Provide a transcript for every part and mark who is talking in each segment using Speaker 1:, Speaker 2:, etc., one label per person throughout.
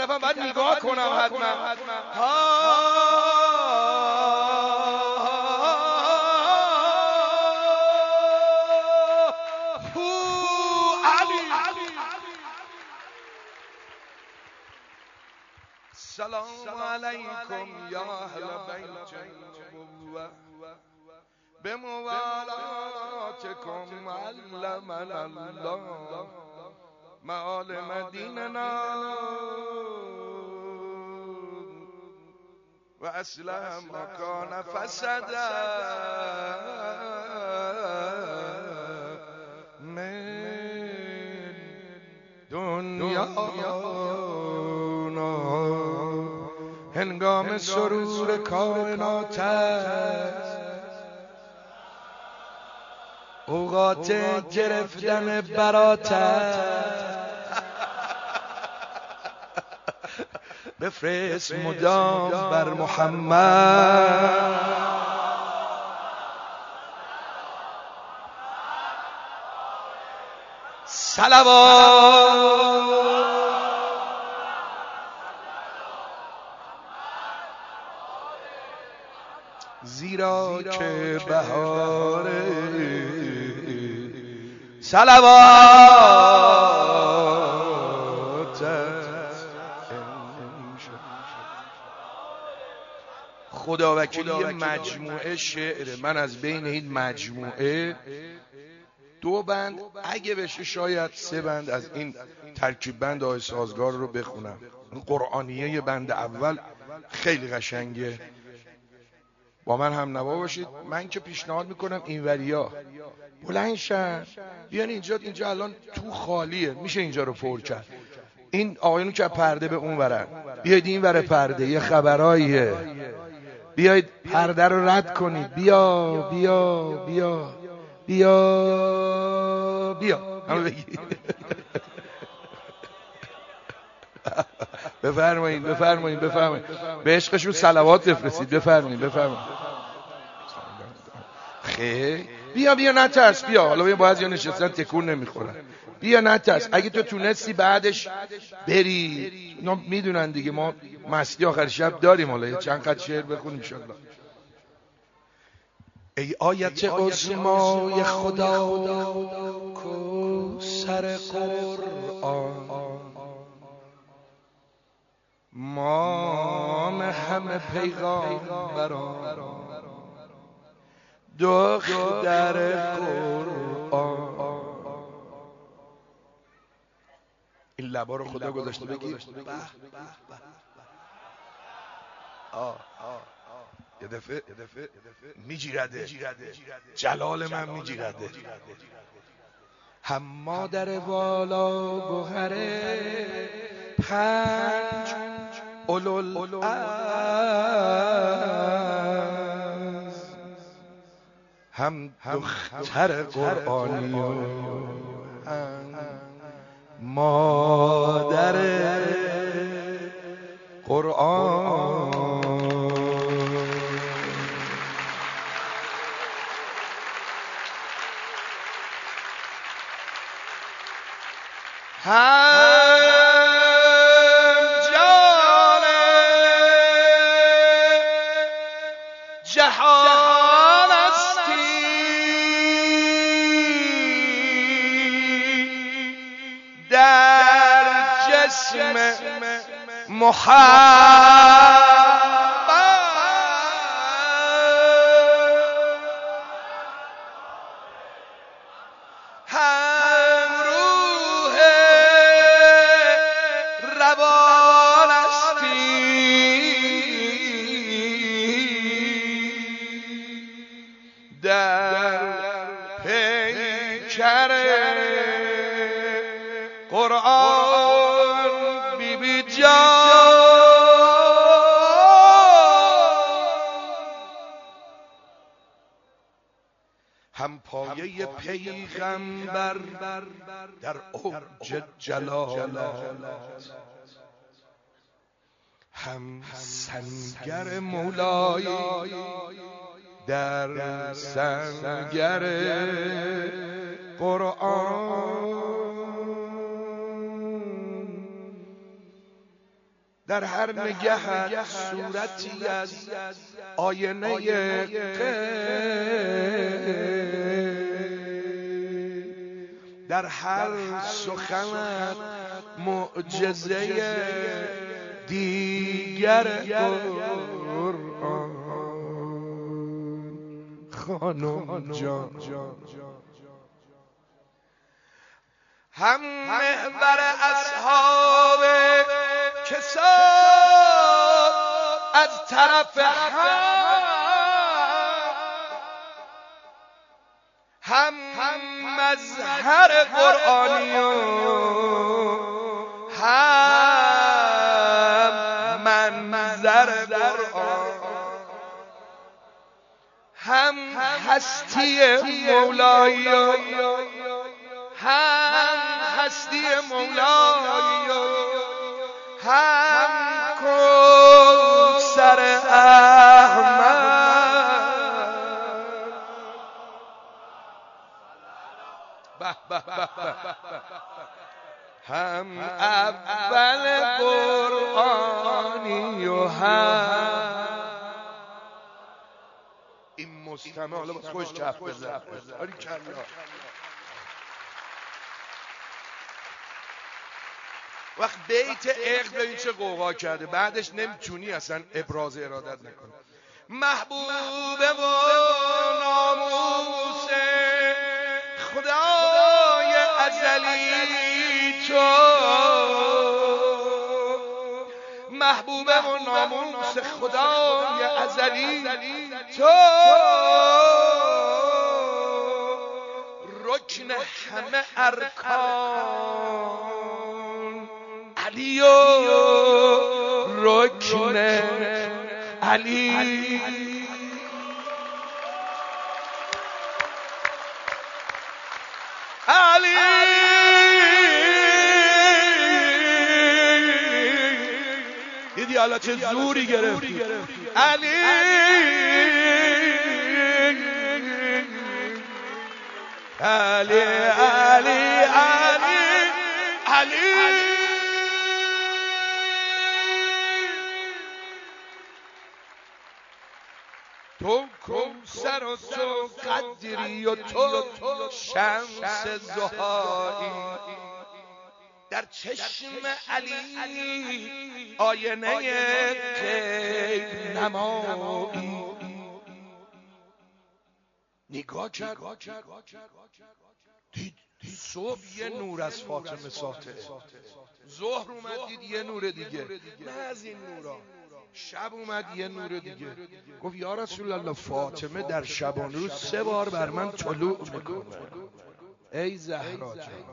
Speaker 1: طرفم باید نگاه کنم حتما. سلام علیکم یا اهل بیت النبوة بموالاتكم علمنا الله مآل مدیننا و اصلح ما کان فسدا من دنیانا. هنگام سرور کائنات است، اوقات گرفتن برات است. بفرست مدام بر محمد صلوات. زیرا که بهار صلوات خداوکیلی مجموعه شعر من از بین این مجموعه 2 بند اگه بشه شاید 3 بند از این ترکیب بند آی سازگار رو بخونم. قرآنیه بند اول خیلی قشنگه، با من هم نوا باشید. من که پیشنهاد میکنم اینوریا بلند شن بیان اینجا الان تو خالیه، میشه اینجا رو پر کرد. این آقایونو که پرده به اون ورن بیاید این ور پرده، یه خبراییه، بیاید پرده رو رد کنید. بیا بیا بیا بیا بیا همه بگید. بفرمایید بفرمایید بفرمایید به عشقشون صلوات بفرستید. بفرمایید خیلی بیا نترس، بیا. حالا بیا باید یا نشستن تکون نمیخورن. بیا نترس، اگه تو تونستی بعدش بری، اینا میدونن دیگه ما مستی آخر شب داریم. حالا چند خط شعر بخون انشالله. ای آیت عظمای خدا کو سر قرآن، مام همه پیغامبران، دختر قرآن. این لبا رو خدا گذاشته بگی یه دفعه میگیرده، جلال من میگیرده. هم مادر والا گوهره 5 اولوالعزم، هم دختر قرآنی و هم مادر قرآن. جهان استی در جسم محمد، هم روح روان استی در پیکر قرآن. بی بی جان هم پایه پیغمبر در اوج جلالت، هم سنگر مولای در سنگر قرآن. در هر نگهت صورتی از آینه در هر سخنت معجزه دیگر قرآن. خانم جان هم محور اصحاب کساد از طرف هم مظهر قرآنی و هم منظر قرآن، هم هستی مولایی هم هستی مولایی هم کوثر احمد، هم اول قرآنی و هم این مستمع. حالا باز خوش کف بزن. آری کلا وقت بیت عقد این چه قوقا کرده، بعدش نمیتونی اصلا ابراز ارادت نکنی. محبوب و ناموس خدای ازلی تو، محبوب و ناموس خدای ازلی تو، رکن همه ارکان علی و رکن علی. علی دیدی حالا چه زوری گرفتی. علی علی علی علی علی تو کوثر و تو قدری و تو شمس ضحایی، در چشم علی آینه غیب نمایی. نگاه کرد دید صبح یه نور از فاطمه ساطعه، ظهر اومد دید یه نور دیگه، نه از این نورا. شب اومد یه نور دیگه. گفت یا رسول الله فاطمه در شبانه روز 3 بار بر من طلوع میکنه. ای زهرا جان،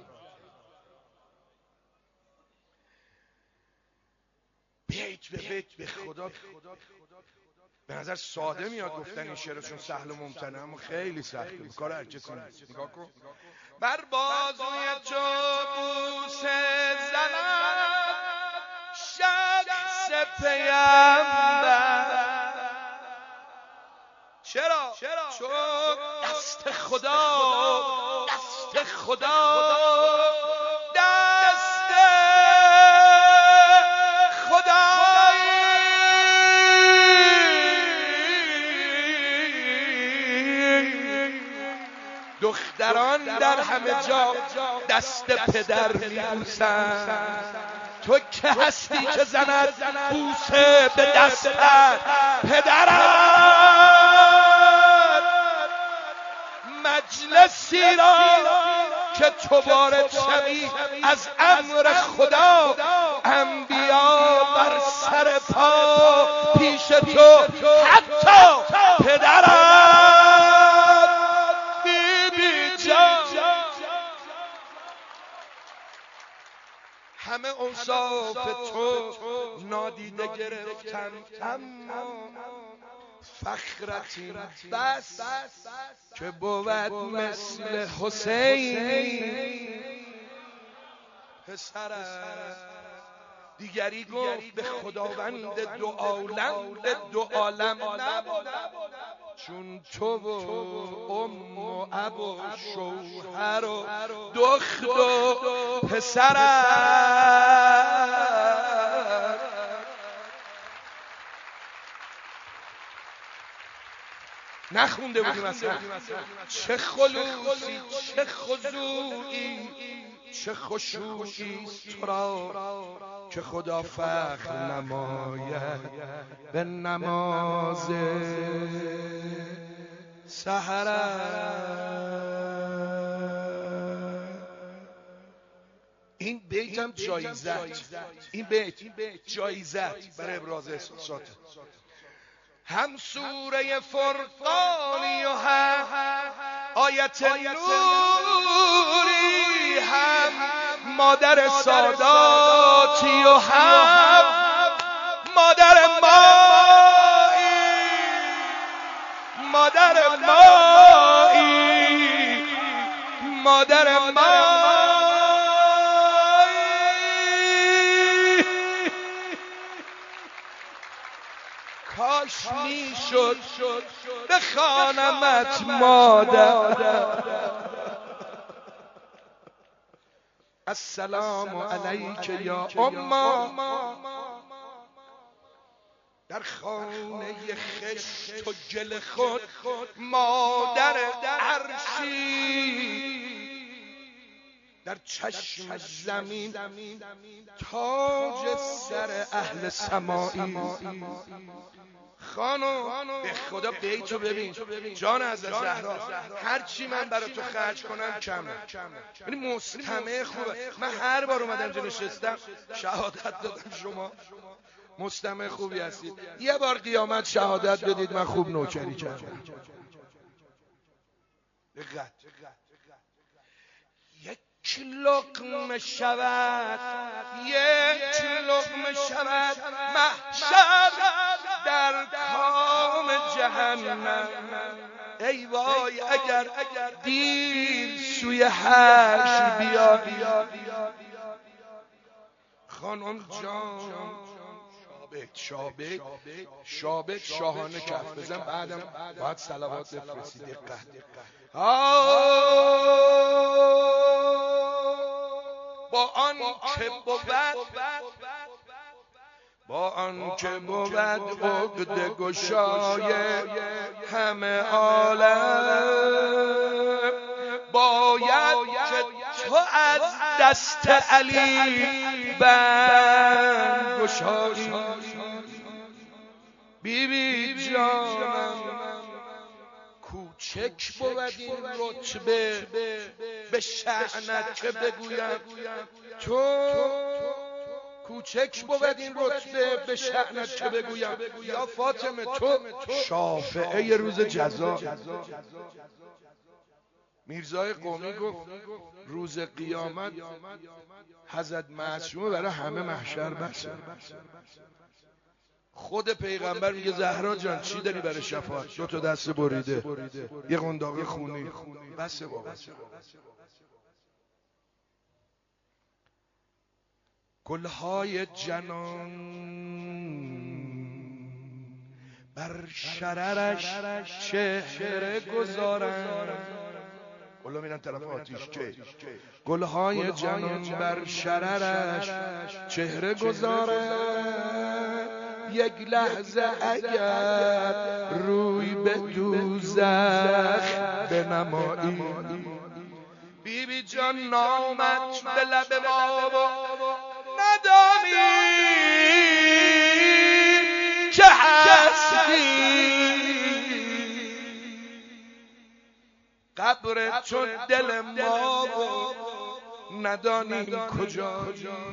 Speaker 1: بیت به بیت به خدا به نظر ساده میاد گفتن این شعرشون سهل و ممتنع، اما خیلی سخته، کار هر کسی نیست. نگاه کن. بر بازوی تو بوسه زند شخص پیامبر، چرا؟ چون دست خدا دست خدا دست خدایی، دختران در همه جا دست پدر میبوسند، تو که هستی که زند بوسه به دستت پدرت. مجلسی را که تو وارد شوی از امر خدا، انبیا بر سر پا پیش تو، حتی پدرت بیبی جان. همه اوصاف تو نادیده گرفتن، اما فخرتی بس که بود مثل حسین پسرت. دیگری گفت به خداوند دو عالم نبود چون تو و ام و اب و شوهر و دخت و پسرت. نخونده بودیم اصلا. چه خلوصی، چه خضوعی، چه خشوعی تو را که خدا فخر نماید به نماز سحر. این بیت هم جایزت، این بیت جایزت برای ابراز احساسات. هم سوره فرقانی و هم آیت نوری، هم مادر ساداتی و هم مادر مایی، مادر مایی، مادر مایی. کاش میشد بخوانمت مادر. السلام علیک یا اما، در خانه خشت و گل خود مادر عرشی، در چشم زمین تاج سر اهل سمایی. خانم به خدا بیتو ببین جان از زهرا، هرچی من برای تو خرج کنم کمه. یعنی مستمع خوبه. من هر بار اومدم اینجا نشستم شهادت دادم شما مستمع خوبی هستید. یه بار قیامت شهادت بدید من خوب نوکری کردم. دقت. یک لقمه شود، یک لقمه شود محشر در کام جهنم. ای وای اگر دیر سوی حشر بیاد. خانم جان شابک شاهانه کف بزن، بعدم باید صلوات بفرستی. دقت. با آن که بود عقده گشای همه عالم، باید که تو از دست علی بند گشایی. بی جانم کوچک بود این رتبه به شأنت که بگویم، تو کوچک بود این رتبه به شأنت که بگویم. یا فاطمه تو شافعه روز جزا. میرزای قمی گفت روز قیامت حضرت معصومه برای همه محشر بسه. خود پیغمبر میگه زهرا جان چی داری برای شفاعت؟ 2 تا دست بریده، یه قنداق خونی، بسه بابا. گلهای جنان بر شررش چهره گذارند. گلا میرن طرف آتیش که گلهای جنان بر شررش چهره گذارند. یک لحظه اگر روی به دوزخ بنمایی. بی بی جان نامت به لب بابا ندانی که هستی. قبر چون دل ما ندانیم کجا.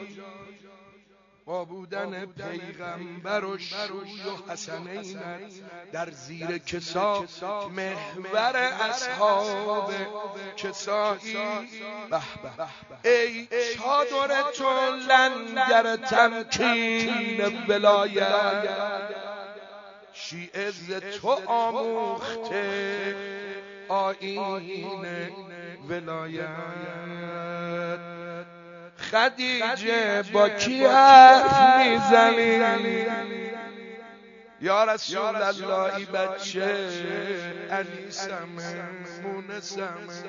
Speaker 1: با بودن پیغمبر و شوی و حسنینت در زیر کسا محور اصحاب کسایی. به به ای چادر تو لنگر تمکین ولایت، شیعه ز تو آموخته آیین ولایت. خدیجه با کی حرف میزنی یا رسول الله؟ ای بچه انیسمه مونسمه،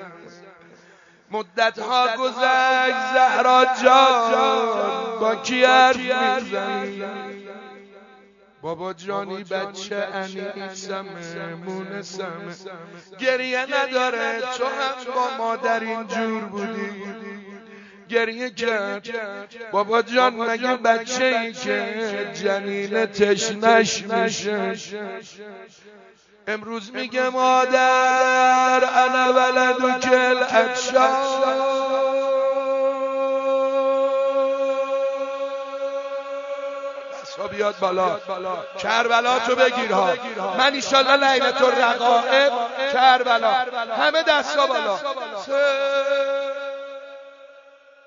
Speaker 1: مدتها گذشت زهرا جان با کی حرف میزنی؟ بابا جانی بچه انیسم مونسم گریه نداره، تو هم با مادر اینجور بودی گریه کرد. بابا جان مگه بچه ای که جنین تشنش میشه امروز میگه مادر انا ولدک العطشان. بیاد بالا کربلا تو بگیر ها، من ایشالله لیلة الرقائب کربلا، همه دستا بالا.